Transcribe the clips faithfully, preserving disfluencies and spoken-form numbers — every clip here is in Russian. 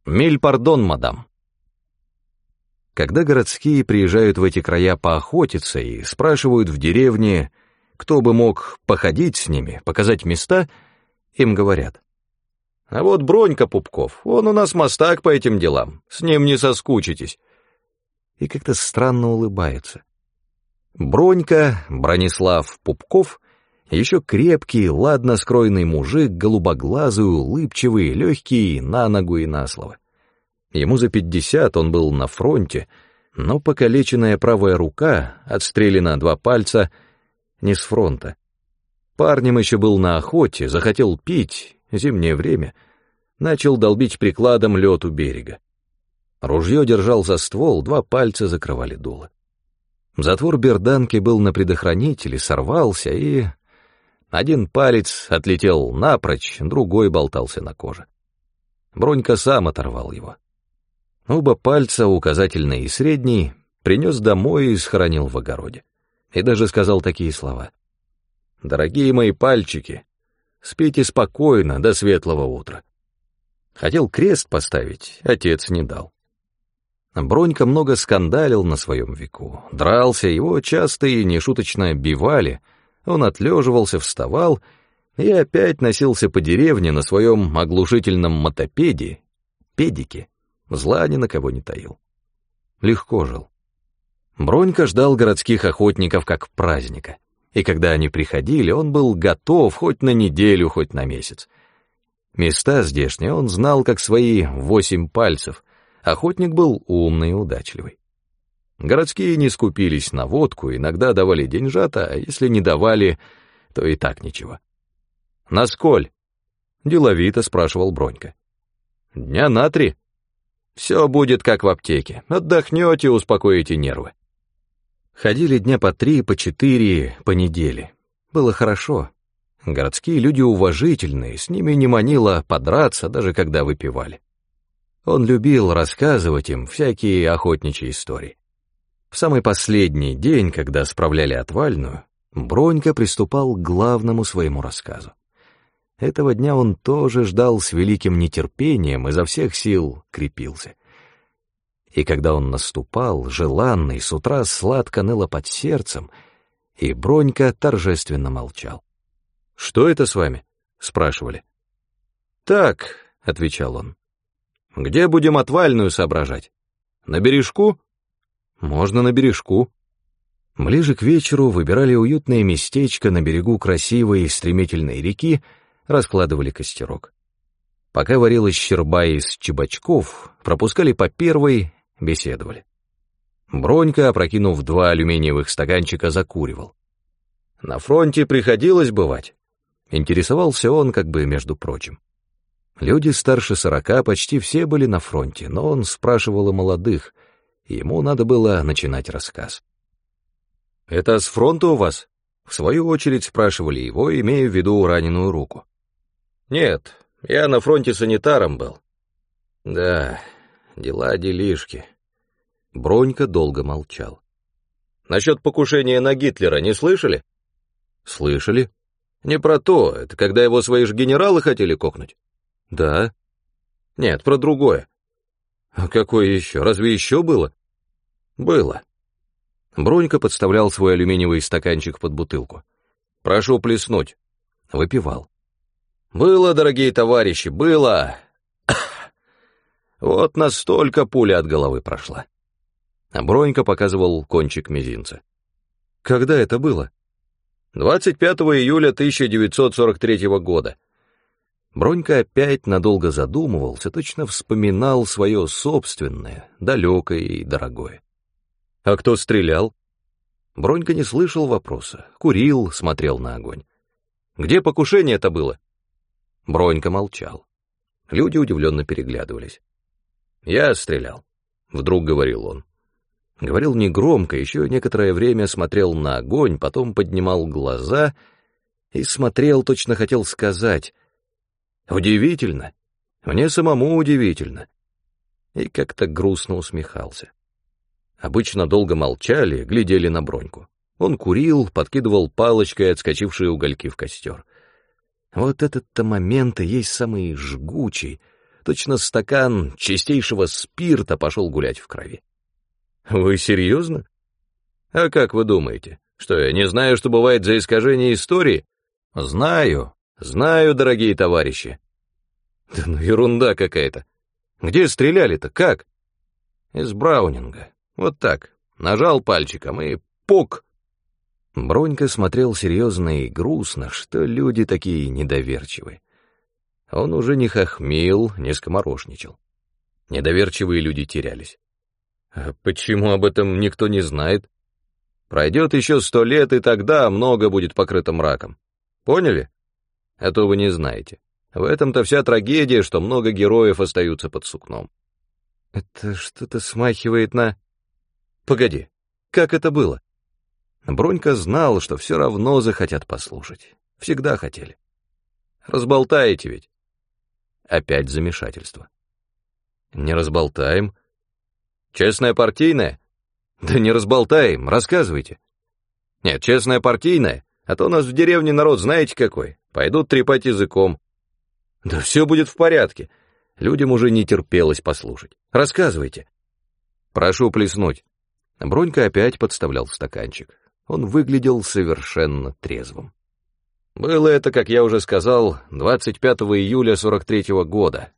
Миль пардон, мадам. Когда городские приезжают в эти края поохотиться и спрашивают в деревне, кто бы мог походить с ними, показать места, им говорят: «А вот Бронька Пупков, он у нас мастак по этим делам, с ним не соскучитесь». И как-то странно улыбаются. Бронька, Бронислав Пупков, еще крепкий, ладно скроенный мужик, голубоглазый, улыбчивый, легкий на ногу и на слово. Ему за пятьдесят, он был на фронте, но покалеченная правая рука, отстрелена два пальца, не с фронта. Парнем еще был на охоте, захотел пить, зимнее время, начал долбить прикладом лед у берега. Ружье держал за ствол, два пальца закрывали дуло. Затвор берданки был на предохранителе, сорвался, и один палец отлетел напрочь, другой болтался на коже. Бронька сам оторвал его. Оба пальца, указательный и средний, принес домой и схоронил в огороде. И даже сказал такие слова: «Дорогие мои пальчики, спите спокойно до светлого утра». Хотел крест поставить, отец не дал. Бронька много скандалил на своем веку, дрался, его часто и нешуточно бивали, он отлеживался, вставал и опять носился по деревне на своем оглушительном мотопеде, педике, зла ни на кого не таил. Легко жил. Бронька ждал городских охотников как праздника, и когда они приходили, он был готов хоть на неделю, хоть на месяц. Места здешние он знал как свои восемь пальцев. Охотник был умный и удачливый. Городские не скупились на водку, иногда давали деньжата, а если не давали, то и так ничего. «Насколь?» — деловито спрашивал Бронька. «Дня на три. Все будет как в аптеке. Отдохнете, успокоите нервы». Ходили дня по три, по четыре, по неделе. Было хорошо. Городские люди уважительные, с ними не манило подраться, даже когда выпивали. Он любил рассказывать им всякие охотничьи истории. В самый последний день, когда справляли отвальную, Бронька приступал к главному своему рассказу. Этого дня он тоже ждал с великим нетерпением, изо всех сил крепился. И когда он наступал, желанный, с утра сладко ныло под сердцем, и Бронька торжественно молчал. «Что это с вами?» — спрашивали. «Так», — отвечал он. «Где будем отвальную соображать? На бережку?» «Можно на бережку». Ближе к вечеру выбирали уютное местечко на берегу красивой и стремительной реки, раскладывали костерок. Пока варилась щерба из чебачков, пропускали по первой, беседовали. Бронька, опрокинув два алюминиевых стаканчика, закуривал. «На фронте приходилось бывать?» Интересовался он как бы между прочим. Люди старше сорока почти все были на фронте, но он спрашивал о молодых, и ему надо было начинать рассказ. «Это с фронта у вас?» В свою очередь спрашивали его, имея в виду раненую руку. «Нет, я на фронте санитаром был». «Да, дела-делишки». Бронька долго молчал. «Насчет покушения на Гитлера не слышали?» «Слышали. Не про то, это когда его свои же генералы хотели кокнуть?» «Да». «Нет, про другое». «А какое еще? Разве еще было?» «Было». Бронька подставлял свой алюминиевый стаканчик под бутылку. «Прошу плеснуть». Выпивал. «Было, дорогие товарищи, было. Вот настолько пуля от головы прошла». А Бронька показывал кончик мизинца. «Когда это было?» двадцать пятого июля тысяча девятьсот сорок третьего года. Бронька опять надолго задумывался, точно вспоминал свое собственное, далекое и дорогое. «А кто стрелял?» Бронька не слышал вопроса, курил, смотрел на огонь. «Где покушение-то было?» Бронька молчал. Люди удивленно переглядывались. «Я стрелял», — вдруг говорил он. Говорил негромко, еще некоторое время смотрел на огонь, потом поднимал глаза и смотрел, точно хотел сказать: «Удивительно, мне самому удивительно», и как-то грустно усмехался. Обычно долго молчали, глядели на Броньку. Он курил, подкидывал палочкой отскочившие угольки в костер. Вот этот-то момент и есть самый жгучий, точно стакан чистейшего спирта пошел гулять в крови. Вы серьезно? А как вы думаете, что я не знаю, что бывает за искажение истории? Знаю, знаю, дорогие товарищи. Да ну ерунда какая-то. Где стреляли-то, как? Из Браунинга. Вот так. Нажал пальчиком и пук. Бронька смотрел серьезно и грустно, что люди такие недоверчивые. Он уже не хохмил, не скоморошничал. Недоверчивые люди терялись. А почему об этом никто не знает? Пройдет еще сто лет, и тогда много будет покрыто мраком. Поняли? А то вы не знаете. В этом-то вся трагедия, что много героев остаются под сукном. Это что-то смахивает на... Погоди, как это было? Бронька знал, что все равно захотят послушать. Всегда хотели. Разболтаете ведь. Опять замешательство. Не разболтаем. Честная партийная? Да не разболтаем, рассказывайте. Нет, честная партийная, а то у нас в деревне народ знаете какой. Пойдут трепать языком. Да все будет в порядке. Людям уже не терпелось послушать. Рассказывайте. Прошу плеснуть. Бронька опять подставлял стаканчик. Он выглядел совершенно трезвым. Было это, как я уже сказал, двадцать пятого июля сорок третьего года.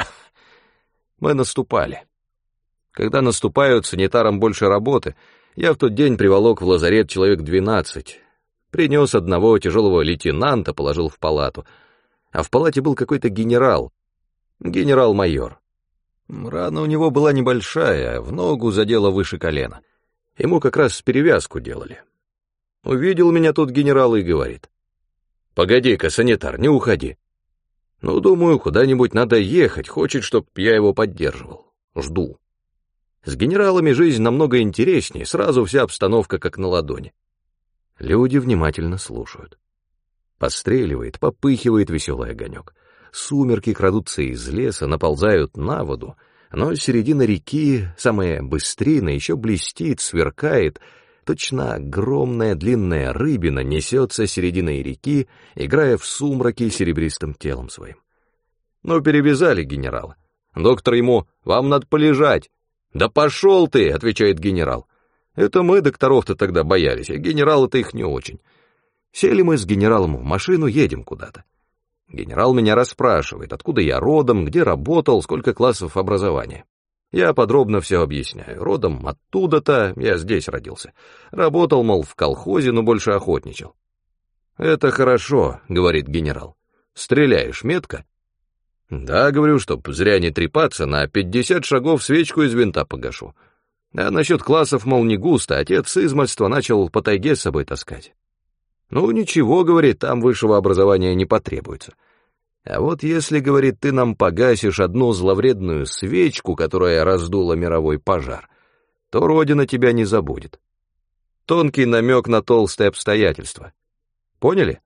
Мы наступали. Когда наступают, санитарам больше работы. Я в тот день приволок в лазарет человек двенадцать. Принес одного тяжелого лейтенанта, положил в палату. А в палате был какой-то генерал. Генерал-майор. Рана у него была небольшая, в ногу задела выше колена. Ему как раз перевязку делали. Увидел меня тут генерал и говорит: «Погоди-ка, санитар, не уходи. Ну, думаю, куда-нибудь надо ехать, хочет, чтоб я его поддерживал. Жду». С генералами жизнь намного интереснее, сразу вся обстановка как на ладони. Люди внимательно слушают. Постреливает, попыхивает веселый огонек. Сумерки крадутся из леса, наползают на воду, но середина реки, самая быстрина, еще блестит, сверкает. Точно огромная длинная рыбина несется серединой реки, играя в сумраке серебристым телом своим. Ну, перевязали генерала. Доктор ему: «Вам надо полежать». «Да пошел ты», — отвечает генерал. Это мы докторов-то тогда боялись, а генералы-то их не очень. Сели мы с генералом в машину, едем куда-то. Генерал меня расспрашивает, откуда я родом, где работал, сколько классов образования. Я подробно все объясняю. Родом оттуда-то, я здесь родился. Работал, мол, в колхозе, но больше охотничал. «Это хорошо», — говорит генерал. «Стреляешь метко?» «Да, — говорю, — чтоб зря не трепаться, на пятьдесят шагов свечку из винта погашу. А насчет классов, мол, не густо, отец с измальства начал по тайге с собой таскать. Ну, ничего, — говорит, — там высшего образования не потребуется. А вот если, — говорит, — ты нам погасишь одну зловредную свечку, которая раздула мировой пожар, то Родина тебя не забудет». Тонкий намек на толстые обстоятельства. Поняли?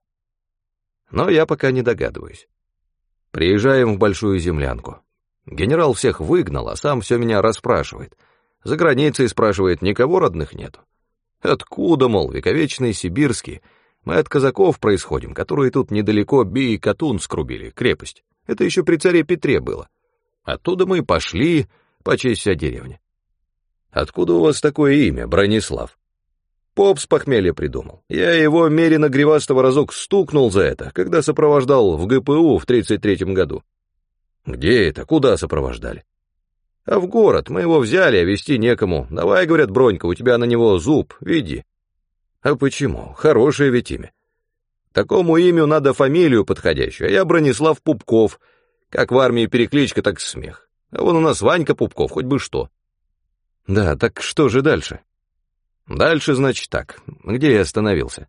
Но я пока не догадываюсь. Приезжаем в большую землянку. Генерал всех выгнал, а сам все меня расспрашивает. За границей, спрашивает, никого родных нету. Откуда, мол, вековечные сибирские? Мы от казаков происходим, которые тут недалеко Би-Катун скрубили, крепость. Это еще при царе Петре было. Оттуда мы пошли, почесть вся деревня. Откуда у вас такое имя, Бронислав? Поп с похмелья придумал. Я его мерено гривастого разок стукнул за это, когда сопровождал в ГПУ в тридцать третьем году. Где это? Куда сопровождали? А в город. Мы его взяли, а везти некому. Давай, говорят, Бронька, у тебя на него зуб, веди. А почему? Хорошее ведь имя. Такому имя надо фамилию подходящую, а я Бронислав Пупков. Как в армии перекличка, так смех. А вон у нас Ванька Пупков, хоть бы что. Да, так что же дальше? Дальше, значит, так. Где я остановился?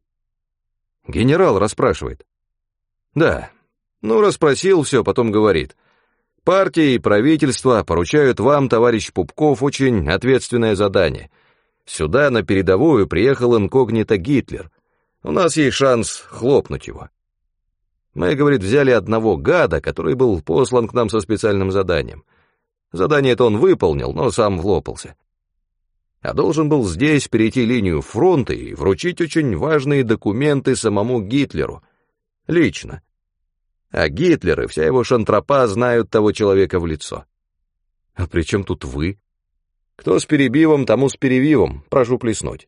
Генерал расспрашивает. Да. Ну, расспросил все, потом говорит. Партия и правительство поручают вам, товарищ Пупков, очень ответственное задание. Сюда, на передовую, приехал инкогнито Гитлер. У нас есть шанс хлопнуть его. Мы, говорит, взяли одного гада, который был послан к нам со специальным заданием. Задание-то он выполнил, но сам влопался. А должен был здесь перейти линию фронта и вручить очень важные документы самому Гитлеру. Лично. А Гитлер и вся его шантропа знают того человека в лицо. А при чем тут вы? Кто с перебивом, тому с перевивом, прошу плеснуть.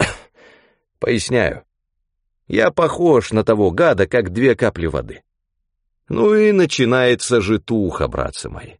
Поясняю. Я похож на того гада, как две капли воды. Ну и начинается житуха, братцы мои.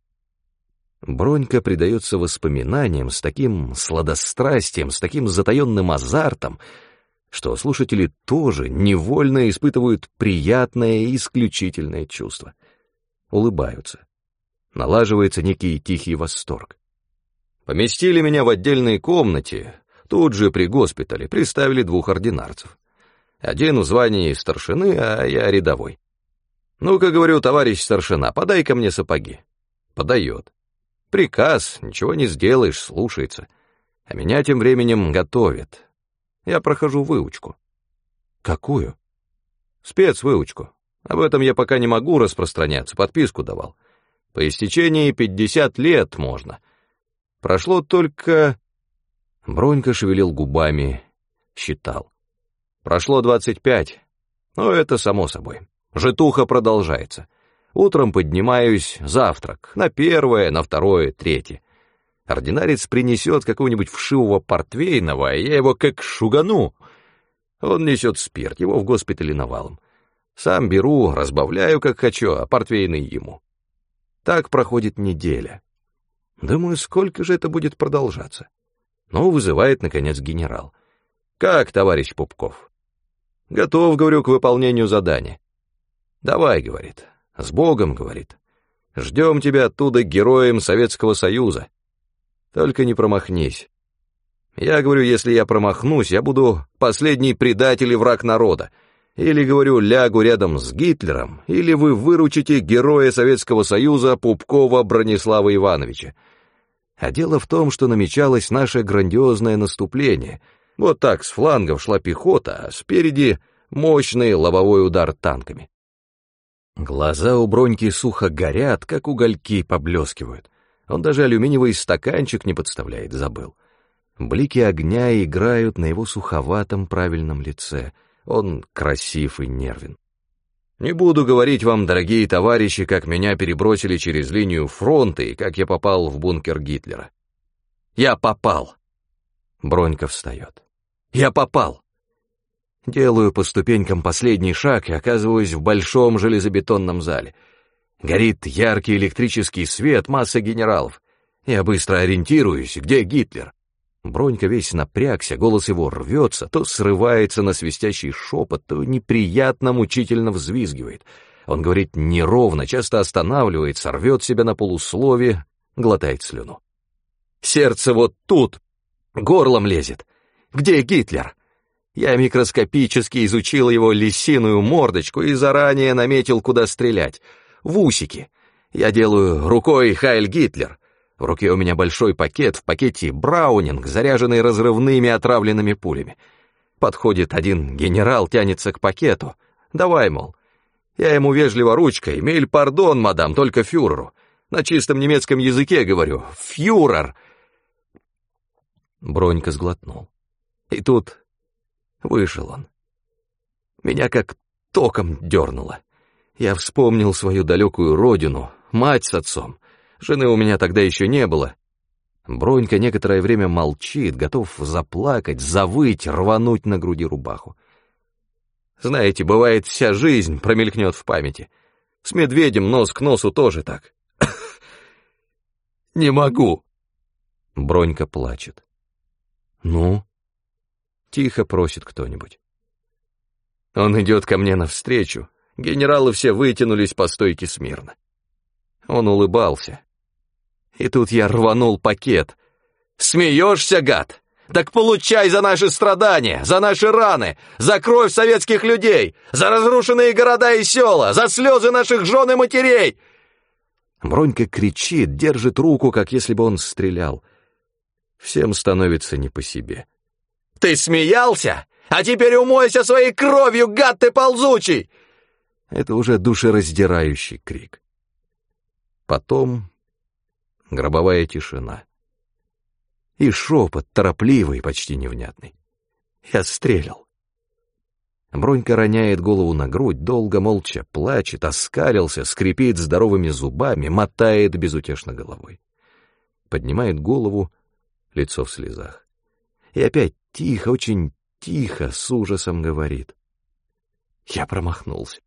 Бронька предается воспоминаниям с таким сладострастием, с таким затаенным азартом, что слушатели тоже невольно испытывают приятное и исключительное чувство. Улыбаются. Налаживается некий тихий восторг. Поместили меня в отдельной комнате, тут же при госпитале приставили двух ординарцев. Один в звании старшины, а я рядовой. «Ну-ка, говорю, товарищ старшина, подай-ка мне сапоги». Подает. Приказ, ничего не сделаешь, слушается. А меня тем временем готовят. Я прохожу выучку. Какую? Спецвыучку. Об этом я пока не могу распространяться, подписку давал. По истечении пятьдесят лет можно. Прошло только... Бронька шевелил губами, считал. Прошло двадцать пять. Ну, это само собой. Житуха продолжается. Утром поднимаюсь, завтрак, на первое, на второе, третье. Ординарец принесет какого-нибудь вшивого портвейного, и я его как шугану. Он несет спирт, его в госпитале навалом. Сам беру, разбавляю, как хочу, а портвейный ему. Так проходит неделя. Думаю, сколько же это будет продолжаться? Ну, вызывает, наконец, генерал. «Как, товарищ Пупков?» «Готов, говорю, к выполнению задания». «Давай», — говорит. «С Богом», — говорит. «Ждем тебя оттуда героем Советского Союза. Только не промахнись». Я говорю, если я промахнусь, я буду последний предатель и враг народа. Или, говорю, лягу рядом с Гитлером, или вы выручите героя Советского Союза Пупкова Бронислава Ивановича. А дело в том, что намечалось наше грандиозное наступление. Вот так с флангов шла пехота, а спереди мощный лобовой удар танками. Глаза у Броньки сухо горят, как угольки поблескивают. Он даже алюминиевый стаканчик не подставляет, забыл. Блики огня играют на его суховатом правильном лице. Он красив и нервен. Не буду говорить вам, дорогие товарищи, как меня перебросили через линию фронта и как я попал в бункер Гитлера. Я попал. Бронька встает. Я попал. Делаю по ступенькам последний шаг и оказываюсь в большом железобетонном зале. Горит яркий электрический свет, масса генералов. Я быстро ориентируюсь, где Гитлер. Бронька весь напрягся, голос его рвется, то срывается на свистящий шепот, то неприятно мучительно взвизгивает. Он говорит неровно, часто останавливается, рвет себя на полуслове, глотает слюну. Сердце вот тут, горлом лезет. Где Гитлер? Я микроскопически изучил его лисиную мордочку и заранее наметил, куда стрелять. В усики. Я делаю рукой «Хайль Гитлер». В руке у меня большой пакет, в пакете браунинг, заряженный разрывными отравленными пулями. Подходит один генерал, тянется к пакету. Давай, мол. Я ему вежливо ручкой, миль пардон, мадам, только фюреру. На чистом немецком языке говорю. Фюрер! Бронька сглотнул. И тут вышел он. Меня как током дернуло. Я вспомнил свою далекую родину, мать с отцом. Жены у меня тогда еще не было. Бронька некоторое время молчит, готов заплакать, завыть, рвануть на груди рубаху. Знаете, бывает, вся жизнь промелькнет в памяти. С медведем нос к носу тоже так. Не могу. Бронька плачет. Ну? Тихо просит кто-нибудь. Он идет ко мне навстречу. Генералы все вытянулись по стойке смирно. Он улыбался. И тут я рванул пакет. «Смеешься, гад? Так получай за наши страдания, за наши раны, за кровь советских людей, за разрушенные города и села, за слезы наших жен и матерей!» Бронька кричит, держит руку, как если бы он стрелял. Всем становится не по себе. «Ты смеялся? А теперь умойся своей кровью, гад ты ползучий!» Это уже душераздирающий крик. Потом гробовая тишина. И шепот, торопливый, почти невнятный. Я стрелял. Бронька роняет голову на грудь, долго молча плачет, оскалился, скрипит здоровыми зубами, мотает безутешно головой. Поднимает голову, лицо в слезах. И опять тихо, очень тихо, с ужасом говорит: «Я промахнулся».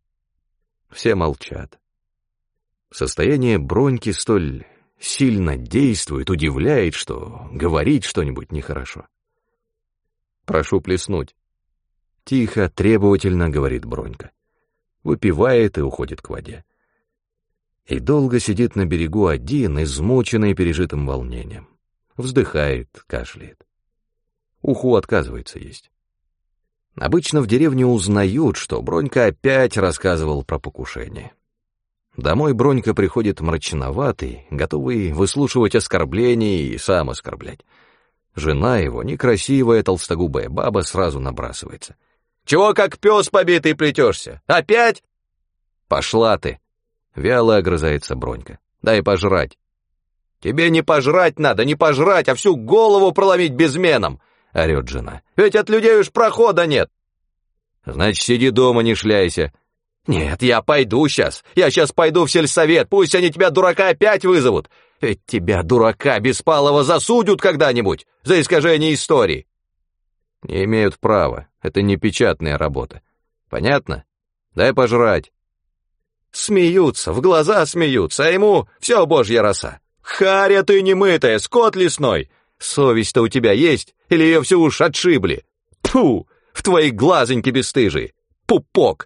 Все молчат. Состояние Броньки столь сильно действует, удивляет, что говорить что-нибудь нехорошо. «Прошу плеснуть». Тихо, требовательно говорит Бронька. Выпивает и уходит к воде. И долго сидит на берегу один, измученный пережитым волнением. Вздыхает, кашляет. Уху отказывается есть. Обычно в деревне узнают, что Бронька опять рассказывал про покушение. Домой Бронька приходит мрачноватый, готовый выслушивать оскорбления и сам оскорблять. Жена его, некрасивая толстогубая баба, сразу набрасывается. «Чего как пес побитый плетешься? Опять?» «Пошла ты!» — вяло огрызается Бронька. «Дай пожрать». «Тебе не пожрать надо, не пожрать, а всю голову проломить безменом!» — орет жена. «Ведь от людей уж прохода нет!» «Значит, сиди дома, не шляйся». «Нет, я пойду сейчас, я сейчас пойду в сельсовет, пусть они тебя, дурака, опять вызовут. Ведь тебя, дурака, беспалого, засудят когда-нибудь за искажение истории». «Не имеют права, это не печатная работа. Понятно? Дай пожрать». Смеются, в глаза смеются, а ему все божья роса. «Харя ты немытая, скот лесной! Совесть-то у тебя есть, или ее всю уж отшибли? Тьфу, в твои глазоньки бесстыжие! Пупок!»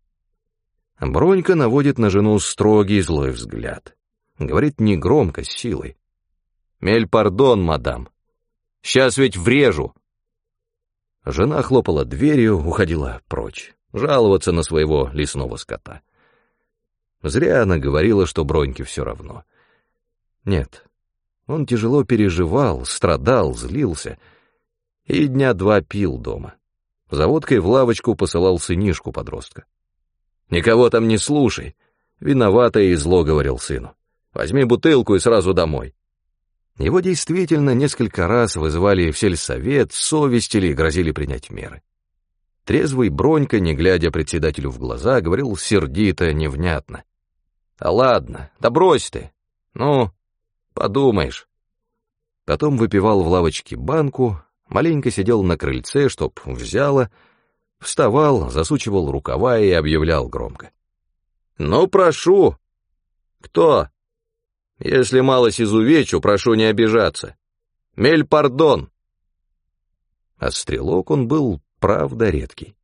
Бронька наводит на жену строгий злой взгляд. Говорит негромко, с силой. «Мель пардон, мадам. Сейчас ведь врежу». Жена хлопала дверью, уходила прочь, жаловаться на своего лесного скота. Зря она говорила, что Броньке все равно. Нет, он тяжело переживал, страдал, злился и дня два пил дома. За водкой в лавочку посылал сынишку-подростка. «Никого там не слушай», — виновато и зло говорил сыну. «Возьми бутылку и сразу домой». Его действительно несколько раз вызывали в сельсовет, совестили и грозили принять меры. Трезвый Бронька, не глядя председателю в глаза, говорил сердито, невнятно. «А ладно, да брось ты. Ну, подумаешь». Потом выпивал в лавочке банку, маленько сидел на крыльце, чтоб взяло, вставал, засучивал рукава и объявлял громко. «Ну, прошу». «Кто?» «Если малость изувечу, прошу не обижаться. Мель пардон». А стрелок он был, правда, редкий.